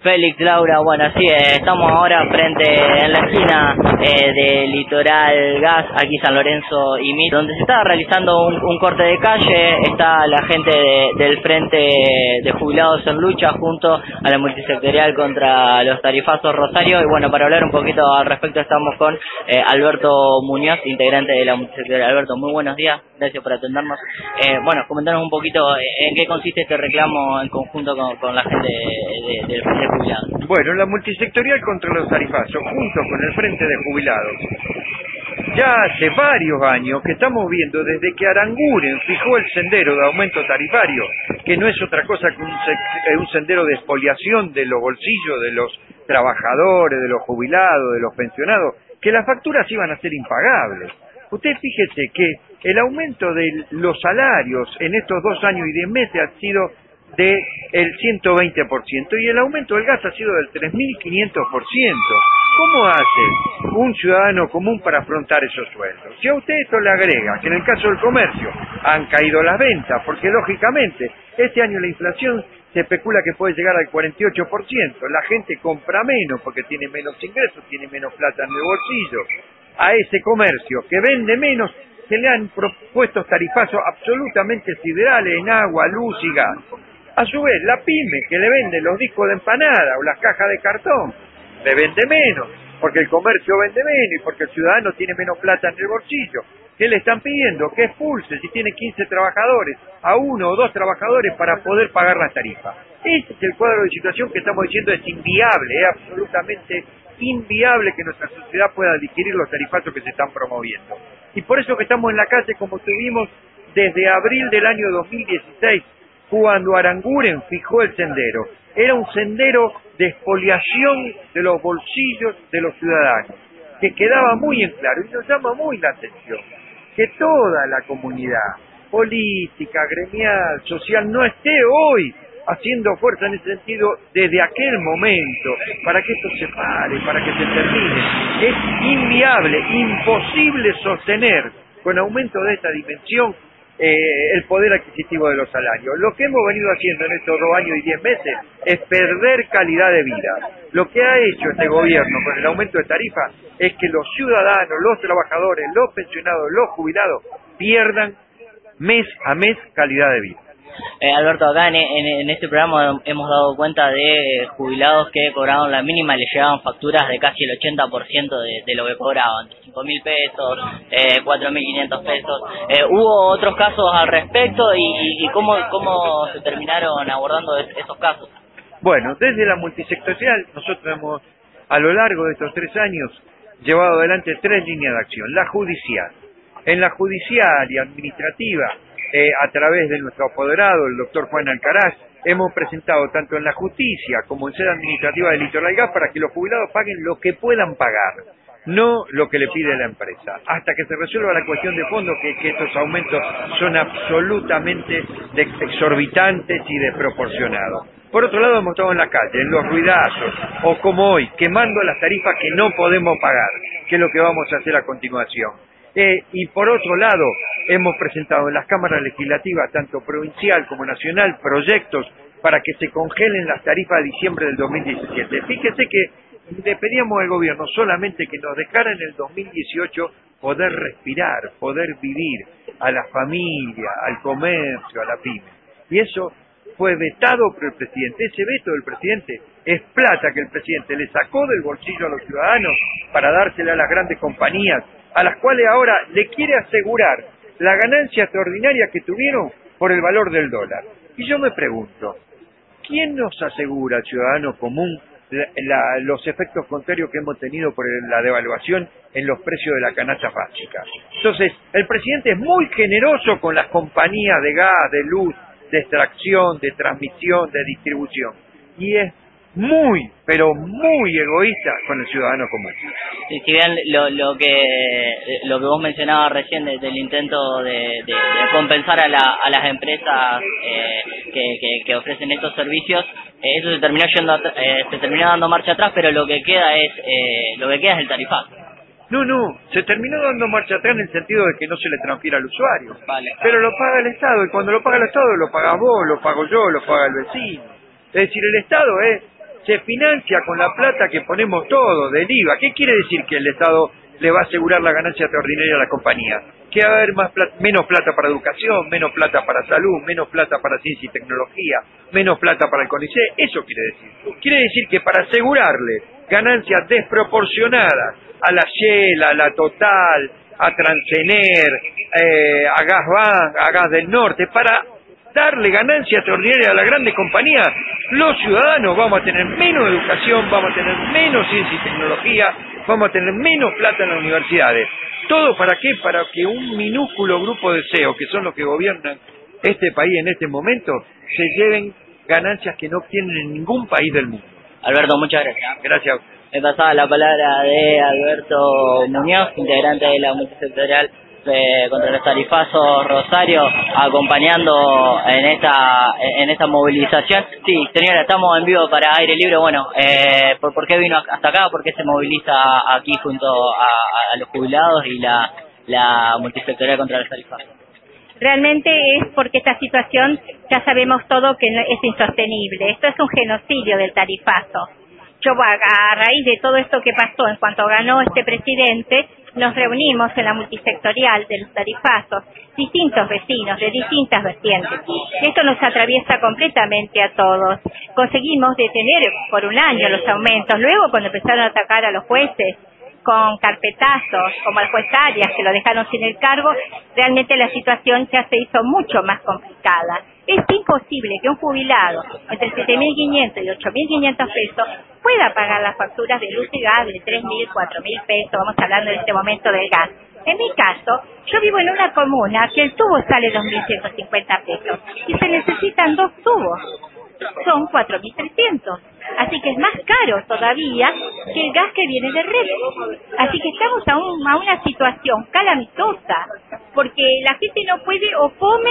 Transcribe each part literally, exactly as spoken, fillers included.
Félix, Laura, bueno, sí, eh, estamos ahora frente, en la esquina eh, de Litoral Gas, aquí San Lorenzo y Mitre, donde se está realizando un, un corte de calle. Está la gente de, del Frente de Jubilados en Lucha junto a la multisectorial contra los tarifazos Rosario. Y bueno, para hablar un poquito al respecto estamos con eh, Alberto Muñoz, integrante de la multisectorial. Alberto, muy buenos días, gracias por atendernos. Eh, bueno, comentanos un poquito en qué consiste este reclamo en conjunto con, con la gente de, de, del Frente de Jubilados. Bueno, la multisectorial contra los tarifazos, junto con el Frente de Jubilados, ya hace varios años que estamos viendo desde que Aranguren fijó el sendero de aumento tarifario, que no es otra cosa que un, un sendero de expoliación de los bolsillos de los trabajadores, de los jubilados, de los pensionados, que las facturas iban a ser impagables. Usted fíjese que el aumento de los salarios en estos dos años y diez meses ha sido de el ciento veinte por ciento y el aumento del gas ha sido del tres mil quinientos por ciento. ¿Cómo hace un ciudadano común para afrontar esos sueldos? Si a usted esto le agrega que en el caso del comercio han caído las ventas, porque lógicamente este año la inflación se especula que puede llegar al cuarenta y ocho por ciento, la gente compra menos porque tiene menos ingresos, tiene menos plata en el bolsillo. A ese comercio que vende menos se le han propuesto tarifazos absolutamente siderales en agua, luz y gas. A su vez, la pyme que le vende los discos de empanada o las cajas de cartón, le vende menos, porque el comercio vende menos y porque el ciudadano tiene menos plata en el bolsillo. ¿Qué le están pidiendo? Que expulse, si tiene quince trabajadores, a uno o dos trabajadores para poder pagar la tarifa. Ese es el cuadro de situación que estamos diciendo es inviable, es absolutamente inviable que nuestra sociedad pueda adquirir los tarifazos que se están promoviendo. Y por eso que estamos en la calle como estuvimos desde abril del año dos mil dieciséis, cuando Aranguren fijó el sendero. Era un sendero de expoliación de los bolsillos de los ciudadanos, que quedaba muy en claro, y nos llama muy la atención, que toda la comunidad política, gremial, social, no esté hoy haciendo fuerza en ese sentido desde aquel momento, para que esto se pare, para que se termine. Es inviable, imposible sostener con aumento de esta dimensión Eh, el poder adquisitivo de los salarios. Lo que hemos venido haciendo en estos dos años y diez meses es perder calidad de vida. Lo que ha hecho este gobierno con el aumento de tarifas es que los ciudadanos, los trabajadores, los pensionados, los jubilados pierdan mes a mes calidad de vida. Eh, Alberto, acá en, en, en este programa hemos dado cuenta de jubilados que cobraron la mínima y le llegaban facturas de casi el ochenta por ciento de, de lo que cobraban, cinco mil pesos, eh, cuatro mil quinientos pesos. Eh, ¿Hubo otros casos al respecto y, y cómo, cómo se terminaron abordando es, esos casos? Bueno, desde la multisectorial nosotros hemos, a lo largo de estos tres años, llevado adelante tres líneas de acción. La judicial. En la judicial y administrativa, Eh, a través de nuestro apoderado, el doctor Juan Alcaraz, hemos presentado tanto en la justicia como en sede administrativa del Litoral Gas para que los jubilados paguen lo que puedan pagar, no lo que le pide la empresa, hasta que se resuelva la cuestión de fondo, que, que estos aumentos son absolutamente exorbitantes y desproporcionados. Por otro lado, hemos estado en la calle, en los ruidazos, o como hoy, quemando las tarifas que no podemos pagar, que es lo que vamos a hacer a continuación. Eh, y por otro lado, hemos presentado en las cámaras legislativas, tanto provincial como nacional, proyectos para que se congelen las tarifas de diciembre del dos mil diecisiete. Fíjese que le pedíamos al gobierno solamente que nos dejara en el dos mil dieciocho poder respirar, poder vivir, a la familia, al comercio, a la pyme. Y eso fue vetado por el presidente. Ese veto del presidente es plata que el presidente le sacó del bolsillo a los ciudadanos para dársela a las grandes compañías, a las cuales ahora le quiere asegurar la ganancia extraordinaria que tuvieron por el valor del dólar. Y yo me pregunto, ¿quién nos asegura al ciudadano común la, la, los efectos contrarios que hemos tenido por la devaluación en los precios de la canasta básica? Entonces, el presidente es muy generoso con las compañías de gas, de luz, de extracción, de transmisión, de distribución. Y es muy, pero muy egoísta con el ciudadano común. Sí, si bien lo, lo que lo que vos mencionabas recién de, del intento de, de, de compensar a, la, a las empresas eh, que, que, que ofrecen estos servicios, eh, eso se terminó yendo eh, se terminó dando marcha atrás, pero lo que queda es eh, lo que queda es el tarifazo. No, no, se terminó dando marcha atrás en el sentido de que no se le transfiera al usuario. Vale. Pero lo paga el Estado, y cuando lo paga el Estado lo pagas vos, lo pago yo, lo paga el vecino. Es decir, el Estado es se financia con la plata que ponemos todos del I V A. ¿Qué quiere decir que el Estado le va a asegurar la ganancia extraordinaria a la compañía? Que va a haber más plata, menos plata para educación, menos plata para salud, menos plata para ciencia y tecnología, menos plata para el CONICET. Eso quiere decir. Quiere decir que para asegurarle ganancias desproporcionadas a la Shell, a la Total, a Transener, eh, a Gasbank, a Gas del Norte, para darle ganancia extraordinaria a las grandes compañías, los ciudadanos vamos a tener menos educación, vamos a tener menos ciencia y tecnología, vamos a tener menos plata en las universidades. ¿Todo para qué? Para que un minúsculo grupo de C E O, que son los que gobiernan este país en este momento, se lleven ganancias que no obtienen en ningún país del mundo. Alberto, muchas gracias. Gracias. Me pasaba la palabra de Alberto Muñoz, integrante de la multisectorial eh, contra los tarifazos Rosario, acompañando en esta en esta movilización. Sí, señora, estamos en vivo para Aire Libre. Bueno, eh, ¿por, ¿por qué vino hasta acá? ¿Por qué se moviliza aquí junto a, a los jubilados y la, la multisectorial contra los tarifazos? Realmente es porque esta situación ya sabemos todo que es insostenible. Esto es un genocidio del tarifazo. Yo, a raíz de todo esto que pasó en cuanto ganó este presidente, nos reunimos en la multisectorial de los tarifazos, distintos vecinos de distintas vertientes. Esto nos atraviesa completamente a todos. Conseguimos detener por un año los aumentos. Luego, cuando empezaron a atacar a los jueces con carpetazos, como al juez Arias, que lo dejaron sin el cargo, realmente la situación ya se hizo mucho más complicada. Es imposible que un jubilado entre siete mil quinientos y ocho mil quinientos pesos pueda pagar las facturas de luz y gas de tres mil, cuatro mil pesos, vamos hablando en este momento del gas. En mi caso, yo vivo en una comuna que el tubo sale dos mil ciento cincuenta pesos y se necesitan dos tubos. Son cuatro mil trescientos. Así que es más caro todavía que el gas que viene de red. Así que estamos a, un, a una situación calamitosa, porque la gente no puede o come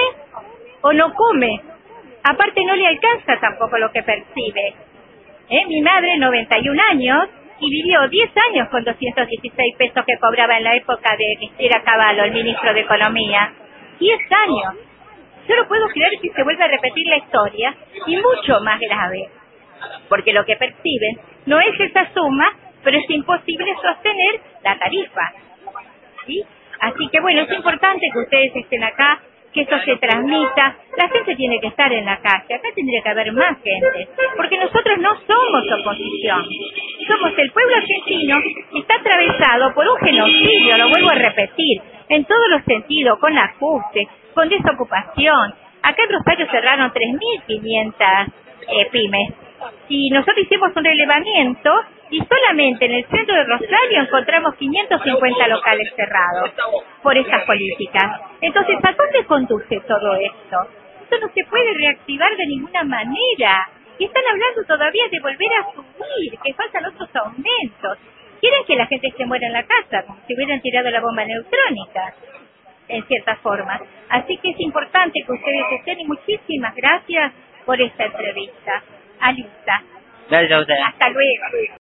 o no come. Aparte no le alcanza tampoco lo que percibe. ¿Eh? Mi madre, noventa y un años, y vivió diez años con doscientos dieciséis pesos que cobraba en la época de Cristina Cavallo, el ministro de Economía. diez años. Yo no puedo creer que se vuelva a repetir la historia, y mucho más grave, porque lo que perciben no es esa suma, pero es imposible sostener la tarifa. ¿Sí? Así que bueno, es importante que ustedes estén acá, que eso se transmita. La gente tiene que estar en la calle, acá tendría que haber más gente, porque nosotros no somos oposición, somos el pueblo argentino que está atravesado por un genocidio, lo vuelvo a repetir, en todos los sentidos, con ajuste, con desocupación. Acá en Rosario cerraron tres mil quinientas eh, pymes, y nosotros hicimos un relevamiento y solamente en el centro de Rosario encontramos quinientos cincuenta locales cerrados por estas políticas. Entonces, ¿a dónde conduce todo esto? Esto no se puede reactivar de ninguna manera. Y están hablando todavía de volver a subir, que faltan otros aumentos. Quieren que la gente se muera en la casa, como si hubieran tirado la bomba neutrónica, en cierta forma. Así que es importante que ustedes estén, y muchísimas gracias por esta entrevista. Alisa. Gracias a ustedes. Hasta luego.